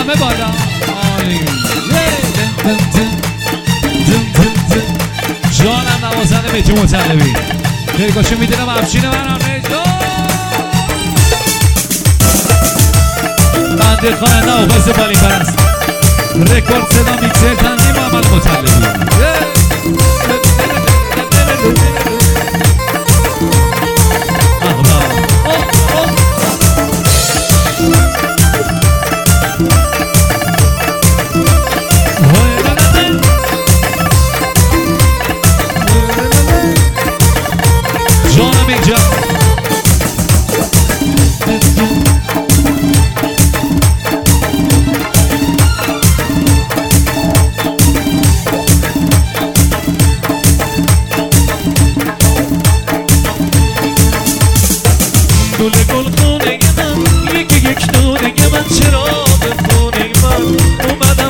همه بالا جانم نوازنده مهدی مطلبی دلگاشه میدونم افشین منم بنده خواننده آواز بالی پرست رکورد صدا میکسر تنظیم محمد مطلبی جانم اینجا گل خونه من یک دونه من چرا به خونه من اومدم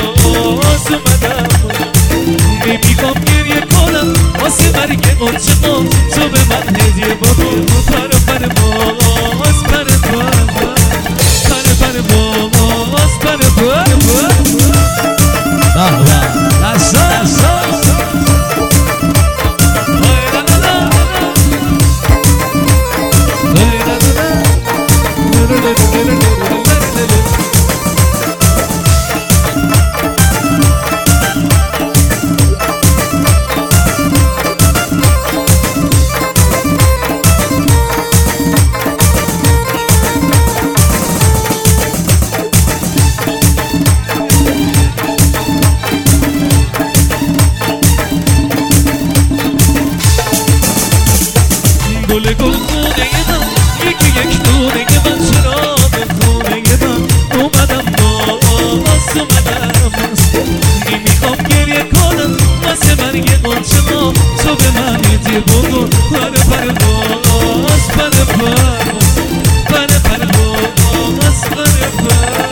نمیخوام گریه کنم واسه مرگ قنچه ما تو به من هدیه بابا پر پر باز پر پر پر پر باز پر پر گل خونه من یک دونه من چرا به خونه من اومدم نمیخوام گریه کنم واسه مرگ قنچه ما تو به من هدیه بکن پر پر باز پر پر پر پر باز پر پر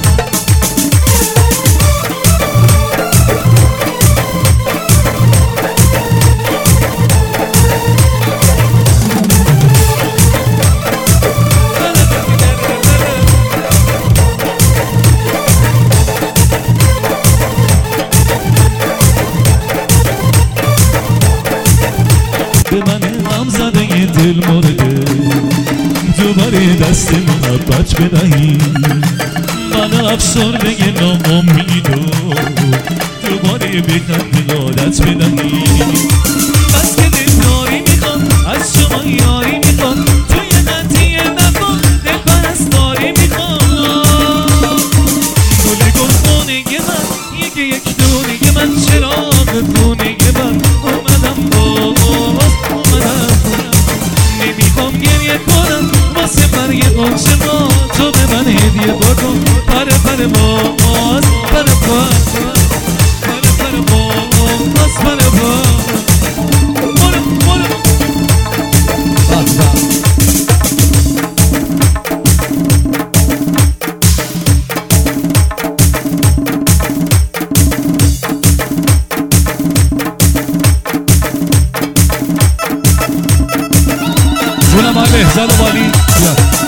به من غم زده یه دل مرده دوباره دست محبت بدهی من افسرده ناامیدو دوباره بخند عادت بدهی بس که دلداری میخوام از شما یاری میخوام توی قطعی نکن دل پرستاری میخوام گل خونه من یک دونه من چراغ خونه من اومدم نمیخوام گریه کنم واسه مرگ قنچه ما تو به من هدیه بکن پر پر باز پر پر پر پر باز پر پر جونم آقای بهزاد بالی